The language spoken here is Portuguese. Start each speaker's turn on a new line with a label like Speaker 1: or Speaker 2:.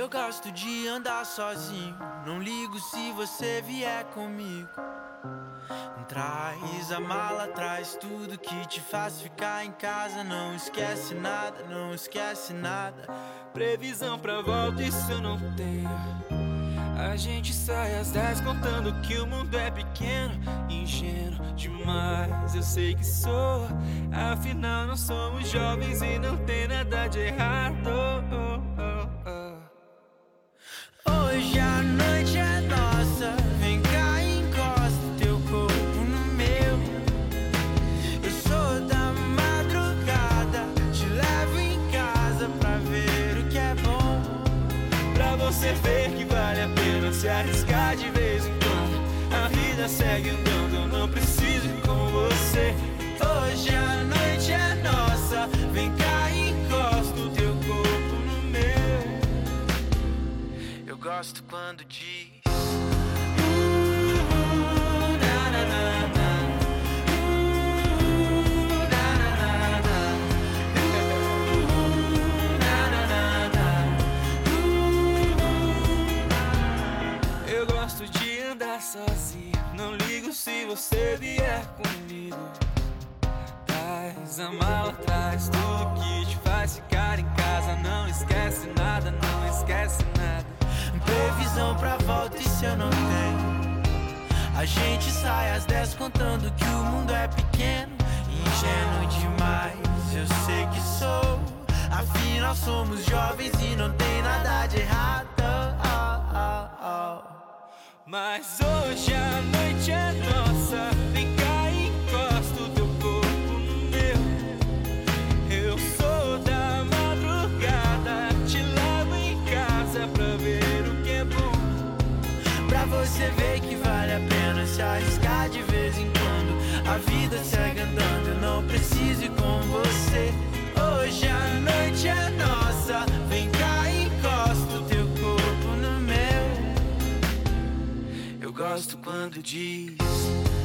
Speaker 1: Eu gosto de andar sozinho, não ligo se você vier comigo. Traz a mala, traz tudo que te faz ficar em casa. Não esquece nada, não esquece nada.
Speaker 2: Previsão pra volta, isso eu não tenho. A gente sai às 10 contando que o mundo é pequeno. Ingênuo demais, eu sei que sou. Afinal não somos jovens e não tem nada de errado.
Speaker 1: Hoje a noite é nossa, vem cá e encosta teu corpo no meu. Eu sou da madrugada, te levo em casa pra ver o que é bom.
Speaker 2: Pra você ver que vale a pena se arriscar de vez em quando. A vida segue andando, eu não preciso ir com você.
Speaker 1: Hoje a noite é nossa, vem cá e encosta o teu corpo no meu. Eu gosto quando diz na na na na, na na na na, na na na na.
Speaker 2: Eu gosto de andar sozinho, não ligo se você vier comigo. Traz a mala, traz tudo que te faz ficar em casa. Não esquece nada, não esquece nada.
Speaker 1: Previsão pra volta, isso eu não tenho. A gente sai às 10 contando que o mundo é pequeno. Ingênuo demais, eu sei que sou. Afinal somos jovens e não tem nada de errado.
Speaker 2: Mas hoje a noite é nossa, vem cá e encosta o teu corpo no meu. Eu sou da madrugada, te levo em casa pra ver o que é bom.
Speaker 1: Pra você ver que vale a pena se arriscar de vez em quando. A vida segue andando, eu não preciso ir com você. Hoje a noite é nossa, vem cá e encosta o teu corpo no meu. Eu gosto quando diz